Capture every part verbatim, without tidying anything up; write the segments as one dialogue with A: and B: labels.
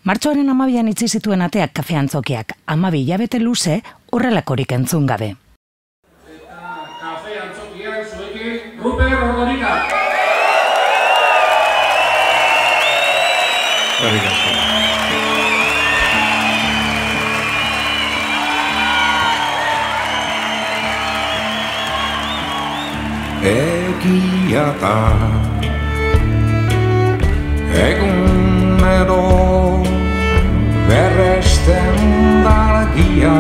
A: Martxoaren hamabian itxi zituen ateak kafe antzokiak, hamabi hilabete luze horrelakorik entzun gabe.
B: Eta kafe antzokiak zuekin Ruper Ordorika.
C: Egia da egunero berresten dargia.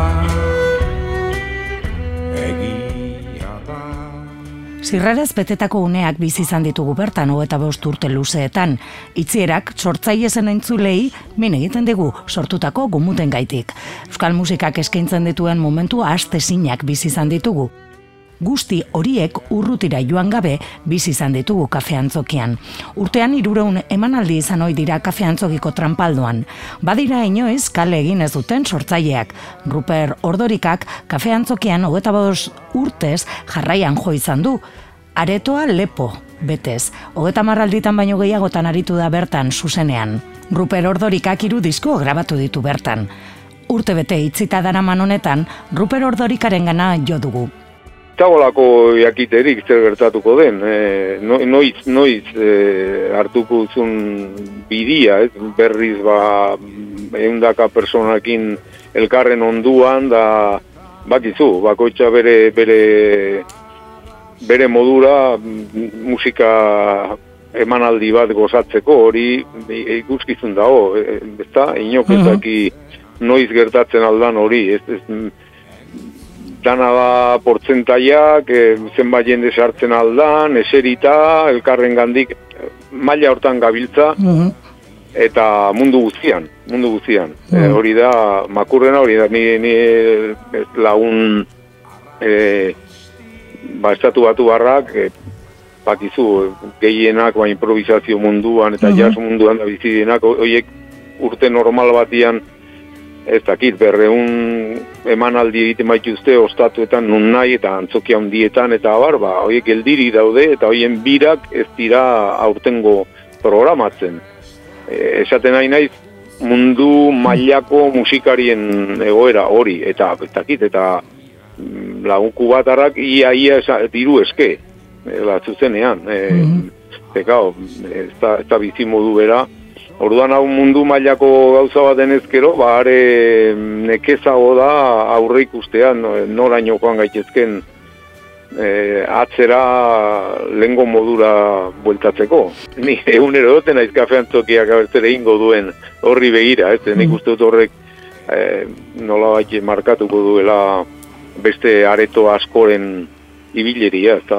C: Egia da.
A: Zirrarez betetako uneak bizi izan ditugu bertan hogeita bost urte luzeetan. Itzierak sortzailezen entzulei min egiten dugu sortutako gumuten gaitik. Euskal musikak eskaintzen dituen momentu astezinak bizi izan ditugu. Guzti horiek urrutira joan gabe bizi izan ditugu kafe antzokian. Urtean hirurehun emanaldi izan ohi dira kafe antzokiko tranpaldoan. Badira inoiz kale egin ez duten sortzaileak. Ruper Ordorikak kafe antzokian hogeita bost urtez jarraian jo izan du. Aretoa lepo, betez. Hogeita marralditan baino gehiagotan aritu da bertan zuzenean. Ruper Ordorikak hiru disko grabatu ditu bertan. Urte bete itzita daraman honetan, Ruper Ordorikarengana jo dugu.
D: Txabolako jakiterik zer gertatuko den, e, no, noiz, noiz e, hartuko zuen bidia, ez? Berriz ba, eundaka personakin elkarren onduan, da bakizu, bakoitza bere, bere, bere modura musika emanaldi bat gozatzeko, hori ikuskizun dago, e, ezta? Inok ezaki noiz gertatzen aldan hori, ez, ez dana da portzentaiak, e, zenbat jende sartzen aldan, eserita, elkarren gandik, maila hortan gabiltza, mm-hmm. eta mundu guztian, mundu guztian. Mm-hmm. E, hori da, makurrena hori da, ni, ni lagun e, ba, estatu batu barrak, e, bakizu, gehienak ba, improvisazio munduan eta mm-hmm. jazz munduan da bizidienak, horiek urte normal batian, ez dakit, berreun emanaldi egiten baituzte ostatuetan nun nahi eta antzokia handietan eta abar, ba, horiek geldiri daude eta horien birak ez dira aurtengo programatzen. E, esaten nahi naiz mundu mailako musikarien egoera hori, eta ez dakit, eta lagunku batarrak ia ia diru eske, e, bat zuzenean. E, mm-hmm. Tekao, ez da, da bizi modu bera. Orduan hau mundu mailako gauza bat denezkero, ba, are nekezago da aurre ikustean noraino joan gaitezken e, atzera lehengo modura bueltatzeko. Ni egunero doten naiz kafe antzokiak abertzere ingo duen horri begira, ez? Nik uste dut horrek e, nolabait markatuko duela beste areto askoren ibileria, ez da?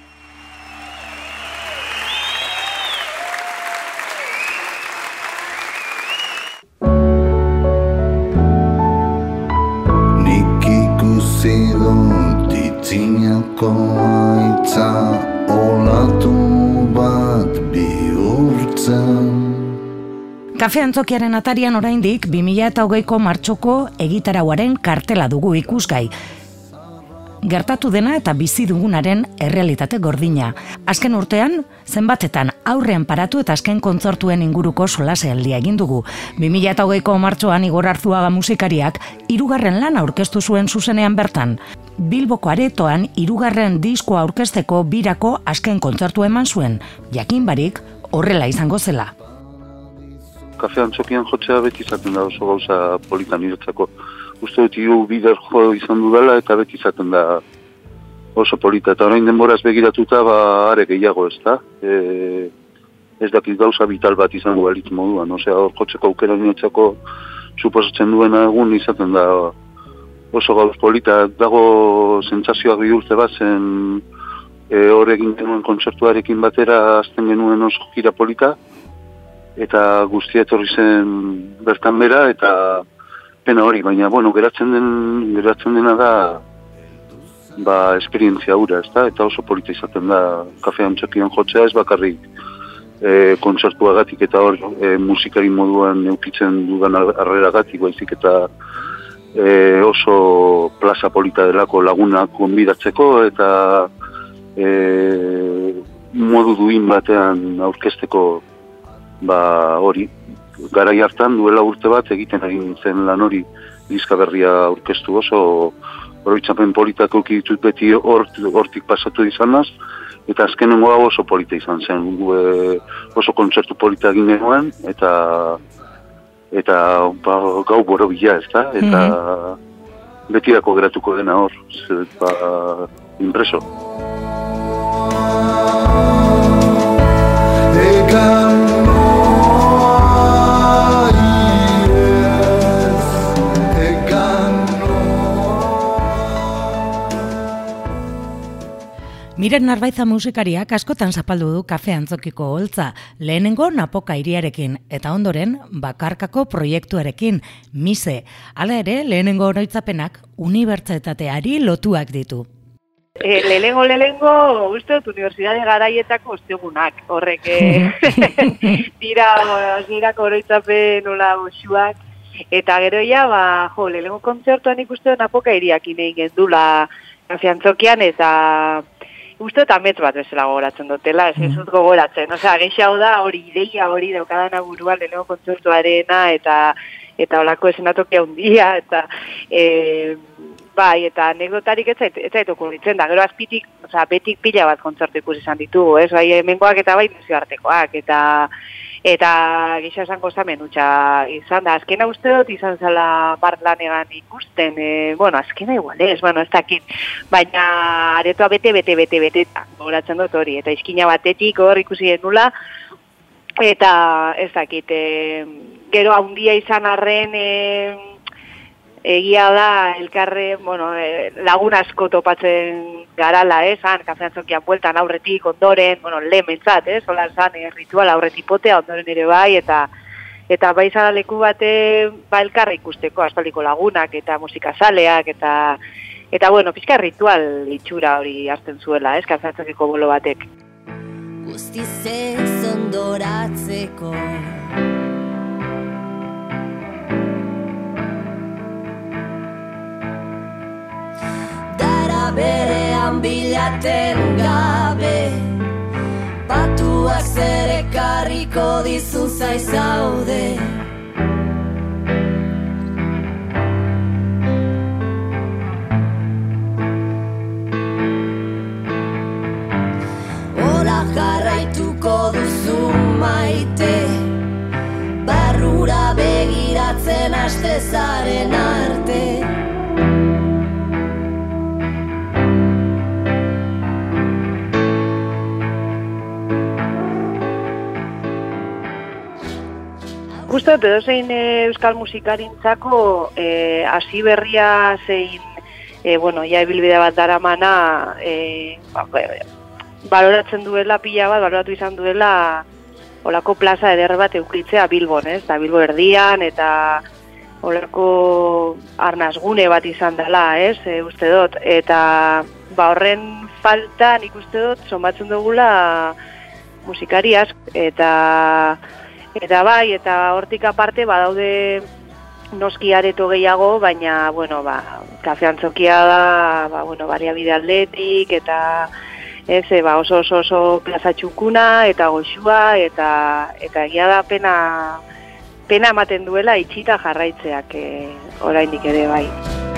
E: Titzinako aitza olatu bat bihurtzen.
A: Kafe antzokiaren atarian oraindik bi mila hogeiko martxoko egitarauaren kartela dugu ikusgai. Gertatu dena eta bizi dugunaren errealitate gordina. Azken urtean, zenbatetan aurrean paratu eta azken kontzertuen inguruko solasealdia egin dugu. bi mila hogeiko martxoan Igor Arzuaga musikariak hirugarren lana aurkeztu zuen zuzenean bertan. Bilboko aretoan hirugarren diskoa aurkezteko birako azken kontzertu eman zuen, jakin barik horrela izango zela.
F: Kafe antzokian jotzea beti izaten da oso gauza polita niretzako. Uste dut hiru bider jo izan dudala eta beti izaten da oso polita. Eta orain denboraz begiratuta ba are gehiago, ez da? E, ez dakit gauza vital bat izango balitz moduan. Osea, hor jotzeko aukera niretzako suposatzen duena egun izaten da oso gauz polita. Dago sentsazioak bi urte bat zen e, hor egin genuen kontzertuarekin batera azten genuen oso gira polita. Eta guztia etorri zen bertan bera eta pena hori, baina, bueno, geratzen den, geratzen dena da ba, esperientzia hura, ez da? Eta oso polita izaten da kafe antzokian jotzea, ez bakarrik e, kontzertuagatik eta hor e, musikari moduan eukitzen dudan harreragatik, baizik eta e, oso plaza polita delako lagunak gonbidatzeko eta e, modu duin batean aurkezteko ba hori garai hartan duela urte bat egiten egin zen lan hori diska berria aurkeztu oso oroitzapen politak eduki ditut beti hortik pasatu izanaz, eta azkenengo hau oso polita izan zen, e, oso kontzertu polita egin genuen, eta eta ba, gau borobila, ez da, eta mm-hmm. betirako geratuko dena hor, ba, impreso.
A: Miren Narbaiza musikariak askotan zapaldu du Kafe Antzokiko holtza, lehenengo Napoka hiriarekin, eta ondoren bakarkako proiektuarekin, Mise. Hala ere, lehenengo oroitzapenak unibertsitateari lotuak ditu.
G: E, lehenengo, lehenengo, uste dut, unibertsitate garaietako ostegunak, horrek, dira, hasierako oroitzapen nola osuak, eta gero ja, ba, jo, lehenengo kontzertuan ikusten Napoka hiriakin egin gendula Kafe Antzokian, eta uste eta metro bat bezala gogoratzen dutela, ez ez dut gogoratzen. Osea, geixau da, hori ideia hori daukadana buruan lehenengo kontzertuarena, eta eta holako esenatokia handia, eta e, bai, eta anekdotarik ez zait, ez zait okurritzen da. Gero azpitik, osea, betik pila bat kontzertu ikusi izan ditugu, ez? Bai, hemengoak eta bai nazioartekoak, eta eta gisa esango zamen utxa izan da. Azkena uste dut izan zela barlanegan ikusten, e, bueno, azkena igual ez, bueno, ez dakit, baina aretoa bete, bete, bete, bete, eta goratzen dut hori, eta izkina batetik hor ikusi genula, eta ez dakit, e, gero handia izan arren, e, egia da, elkarre, bueno, e, lagun asko topatzen garala, ez, han, Kafe Antzokian bueltan aurretik, ondoren, bueno, lehen mentzat, ez, hola zan, e, ritual aurretik potea, ondoren ere bai, eta eta bai zara leku bate, ba, elkarre ikusteko, aspaldiko lagunak, eta musikazaleak, eta, eta bueno, pixka ritual itxura hori hartzen zuela, ez, Kafe Antzokiko bolo batek.
H: Guztizez ondoratzeko berean bilaten gabe batuak zer ekarriko dizu zaizaude hola jarraituko duzu maite barrura begiratzen haste zaren arte
G: Uste dut, edozein euskal musikarintzako e, hasi berria zein, e, bueno, ja ibilbide bat daramana, e, ba, baloratzen duela pila bat, baloratu izan duela olako plaza eder bat eukitzea Bilbon, ez? Da Bilbo erdian, eta olako arnazgune bat izan dela, ez? E, uste dut, eta ba, horren falta nik uste dut, zonbatzen dugula musikari asko, eta Eta bai, eta hortik aparte badaude noski areto gehiago, baina, bueno, ba, Kafe Antzokia da, ba, bueno, baliabide atletik, eta ez, ba, oso oso oso plaza txukuna, eta goxua, eta eta egia da pena, pena ematen duela itxita jarraitzeak e, oraindik ere bai.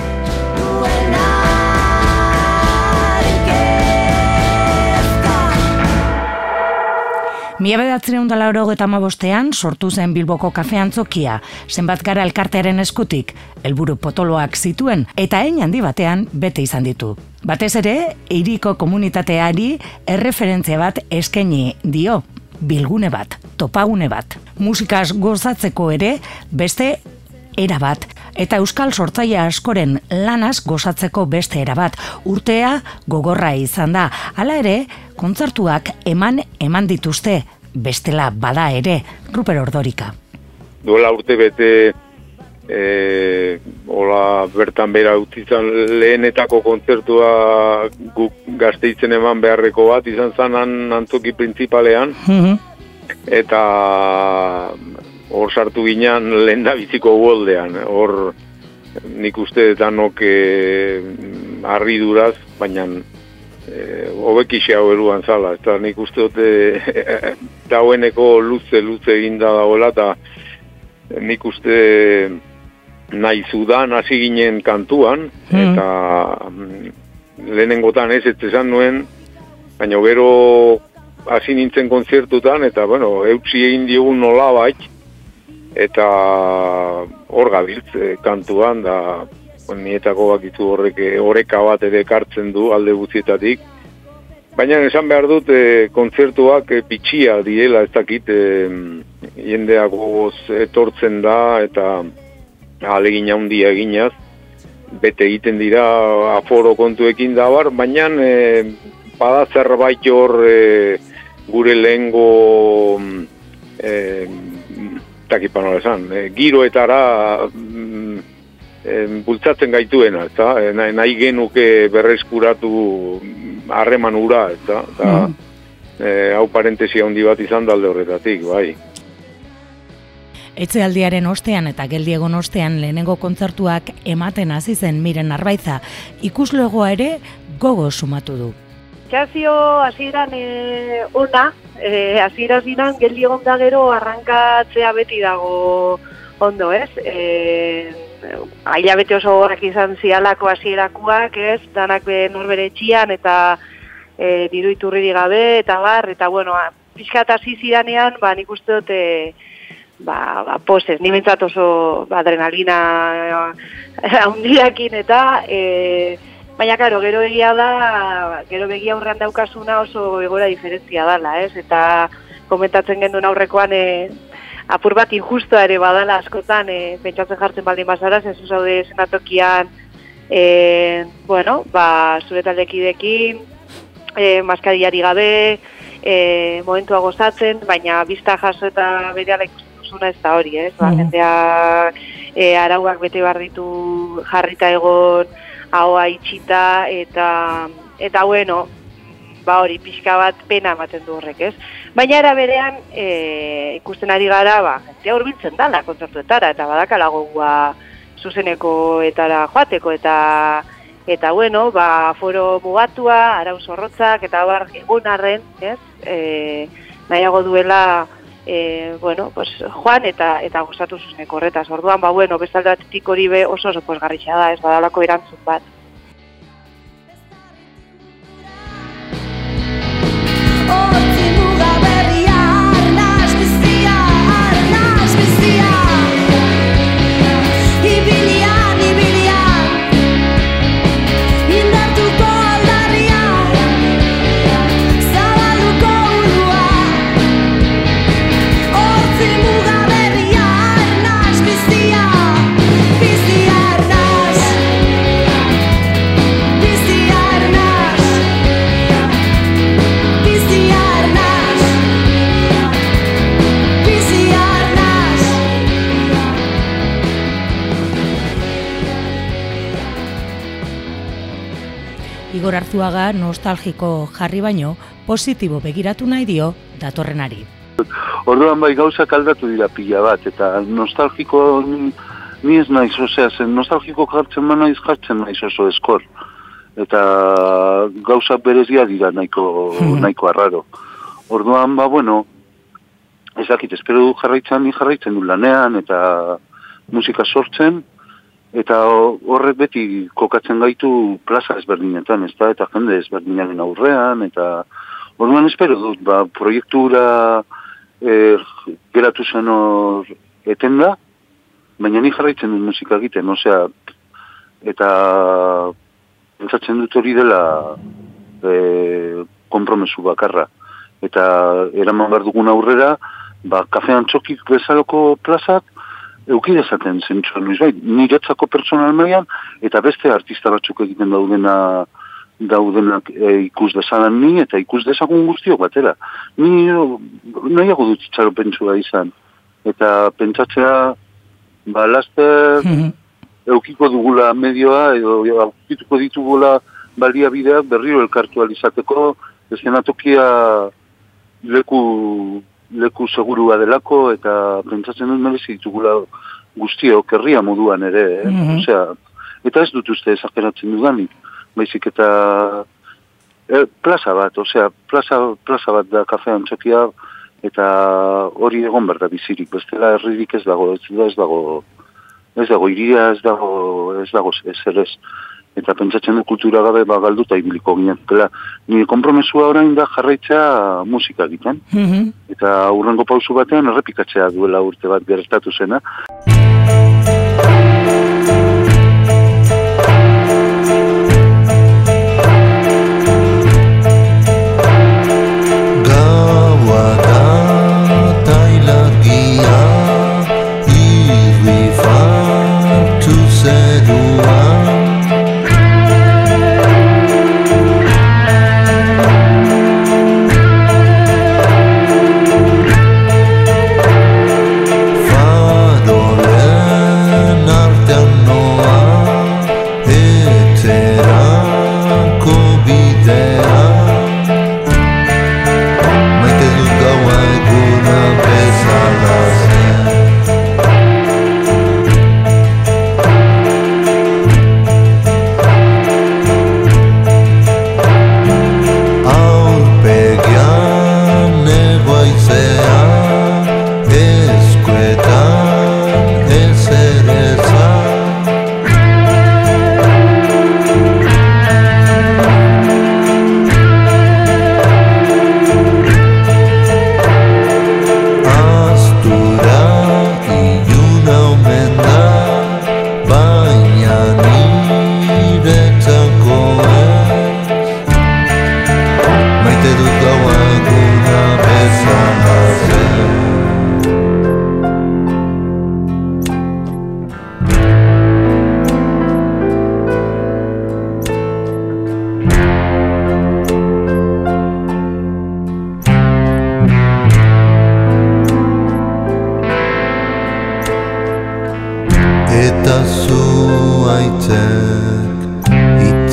A: Mila bederatziehun eta laurogeita hamabostean sortu zen Bilboko Kafe Antzokia, zenbat gara elkartearen eskutik, helburu potoloak zituen, eta hein handi batean bete izan ditu. Batez ere, hiriko komunitateari erreferentzia bat eskaini dio, bilgune bat, topagune bat. Musikaz gozatzeko ere, beste era bat, eta euskal sortzaile askoren lanaz gozatzeko beste era bat. Urtea gogorra izan da, hala ere, kontzertuak eman eman dituzte, bestela bada ere, Ruper Ordorika.
D: Duela urte bete, e, hola bertan bera utitzen lehenetako kontzertua guk Gasteizen eman beharreko bat, izan zanan Antzoki printzipalean, mm-hmm. eta hor sartu ginean lehen da biziko uoldean, hor nik uste danok e, harriduraz, baina hobekixe hau eruan zala, eta nik uste dute daueneko luze, luze eginda dagoela, eta nik uste nahi zudan hasi ginen kantuan, eta lehenengotan ez ez esan nuen, baina gero hasi nintzen konzertutan, eta bueno, eutsi egin diogun nolabait, eta hor gabiltz kantuan, da nietako bakitu horrek oreka bat ere ekartzen du alde guztietatik. Baina esan behar dut e, kontzertuak e, pitxia direla, ez dakit, e, jendeak gogoz etortzen da, eta ahalegin handia eginaz, bete egiten dira aforo kontuekin da bar, baina e, bada zerbait hor e, gure lehengo e, takipan hori esan, e, giroetara mm, e, bultzatzen gaituena, eta e, nahi, nahi genuke berreskuratu harreman ura, eta mm. e, hau parentesia handi bat izan dalde horretatik, bai.
A: Etxealdiaren ostean eta geldiegon ostean lehenengo kontzertuak ematen hasi zen Miren Arbaiza, ikuslegoa ere gogo sumatu du.
G: Txazio hasieran e, ona, e, hasiera zinan geldiegon da gero arrankatzea beti dago ondo, ez? E, Ailabete oso horrek izan zialako hasierakoak, ez? Danak be norbere etxian eta e, diru iturririk gabe, eta bar, eta bueno, pixkat hasi zidanean, ba, nik uste dut, e, ba, ba, posez, ni bentsat oso ba, adrenalina handiakin eta, e, baina, karo, gero egia da, gero begia aurrean daukasuna oso egora diferentzia dala, ez? Eta komentatzen genduen aurrekoan, e, apur bat injustoa ere badala askotan, e, pentsatzen jartzen baldin bazara, zezu zaude senatokian, e, bueno, ba, zure taldekidekin, e, maskariari gabe, e, momentua gozatzen, baina bizta jaso eta berehala ikusten duzuna ez da hori, ez? Ba, jendea e, arauak bete behar ditu jarrita egon, ahoa itxita, eta, eta bueno, ba hori, pixka bat pena ematen du horrek, ez? Baina era berean, e, ikusten ari gara, ba, jentea hurbiltzen dala kontzertuetara, eta badakala gogoa zuzeneko etara joateko, eta eta bueno, ba, foro mugatua, arau zorrotzak, eta bar, egun arren, ez? E, nahiago duela, e, bueno, pues, joan eta eta gustatu zuzeneko horretaz. Orduan, ba, bueno, bestalde batetik hori be oso oso posgarritxa da, ez badalako erantzun bat.
A: Igor Arzuaga nostalgiko jarri baino, positibo begiratu nahi dio datorrenari.
F: Orduan bai gauzak aldatu dira pila bat, eta nostalgiko ni ez naiz, osea, zen nostalgiko jartzen ma naiz jartzen naiz oso eskor. Eta gauzak berezia dira nahiko, nahiko arraro. Orduan, ba, bueno, ezakit, espero du jarraitzen, ni jarraitzen du lanean, eta musika sortzen, eta horrek beti kokatzen gaitu plaza ezberdinetan, ez da, eta jende ezberdinaren aurrean, eta orduan espero dut, ba, proiektura e, geratu zen hor eten da, baina ni jarraitzen dut musika egiten, osea, eta pentsatzen dut hori dela e, konpromesu bakarra, eta eraman behar dugun aurrera, ba, Kafe Antxokik bezaloko plazak, eukide zaten zentsuan, bai, niretzako personal mailan, eta beste artista batzuk egiten daudena, daudenak e, ikus dezalan ni, eta ikus dezagun guztiok batera. Ni nahiago dut itxaropentsua izan, eta pentsatzea, ba, laster, mm-hmm. eukiko dugula medioa, edo eukituko ditugula baliabideak berriro elkartu alizateko, eszenatokia leku... leku segurua delako, eta pentsatzen dut merezi ditugula guztiok herria moduan ere, eh? Mm-hmm. Osea, eta ez dut uste ezageratzen dudanik, baizik eta e, plaza bat, osea, plaza, plaza bat da Kafe Antxokia, eta hori egon behar da bizirik, bestela herririk ez dago, ez dago, ez dago, ez dago, iria ez dago, ez dago, ezer ez. Eta pentsatzen du kultura gabe ba galduta ibiliko ginen. Eta nire konpromesua orain da jarraitzea musika egiten. Mm-hmm. Eta hurrengo pausu batean errepikatzea duela urte bat gertatu zena.
E: Gaua da tailagia irri fartu zerua. Eta zuaitzek hitz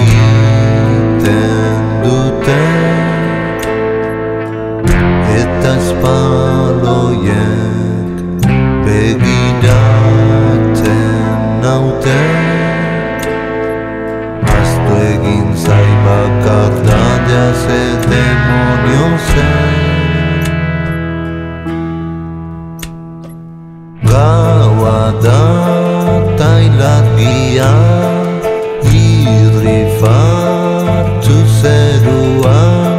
E: egiten dute, eta espaloiek begiratzen naute. Ahaztu egin zai bakardadea ze demonio zen. Gaua da tailagia irri fartu zerua.